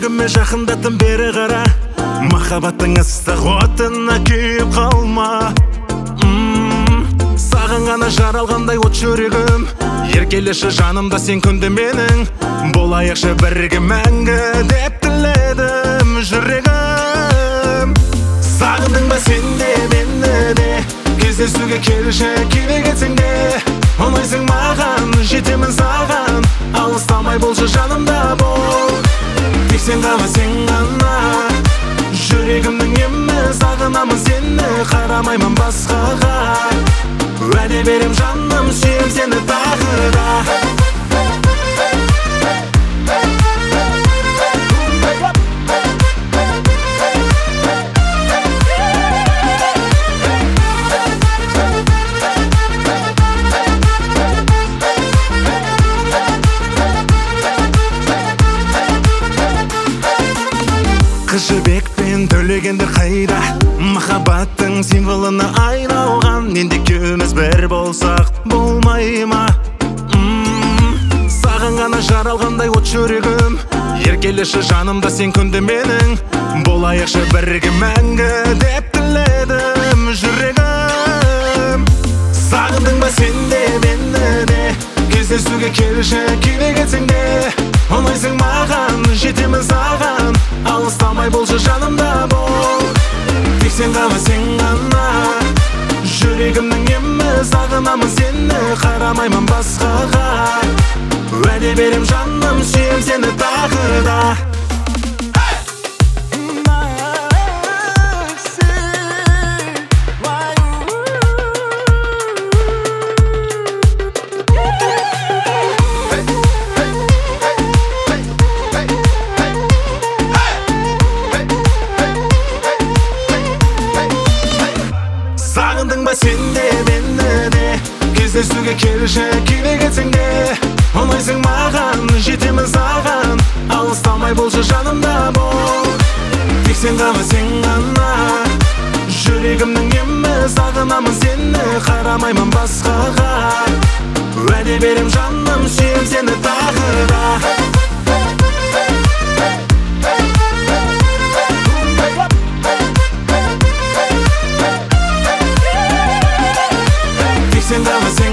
жүрегіме жақындаттың бері қара, махаббаттың ыстық отына күйіп қалма. Саған ғана жаралғандай от жүрегім, еркелеші жанымда сен күнде менің, болайықшы бірге мәңгі деп тіледім жүрегім. Сағындың ба сен де мені де, кездесуге келші керек етсең де, ұнайсың маған, жетемін саған, алыстамай болшы жанымда бол. Тек сен ғана, сен ғана жүрегімнің емі, сағынамын сені, қарамаймын басқаға. Уәде берем жаным, сүйем сені тағы да. Қыз жібекпен төлегендер қайда, махаббаттың символына айналған. Енді екеуміз бір болсақ болмай ма? Саған ғана жаралғандай от жүрегім, еркелеші жанымда сен күнде менің, болайықшы бірге мәңгі деп тіледім жүрегім. Сағындың ба сен де мені де, кездесуге келші керек етсең де, ұнайсың маған, жетемін саған, алыстамай болшы жанымда бол. Тек сен ғана, сен ғана жүрегімнің емі, сағынамын сені, қарамаймын басқаға. Уәде берем жаным, сүйем сені тағы да. Сағындың ба сен де мені де, кездесуге келші керек етсең де, ұнайсың маған, жетемін саған, алыстамай болшы жанымда бол. Тек сен ғана, сен ғана жүрегімнің емі, сағынамын сені, қарамаймын басқаға. Уәде берем жаным, сүйем сені тағы да. Send them a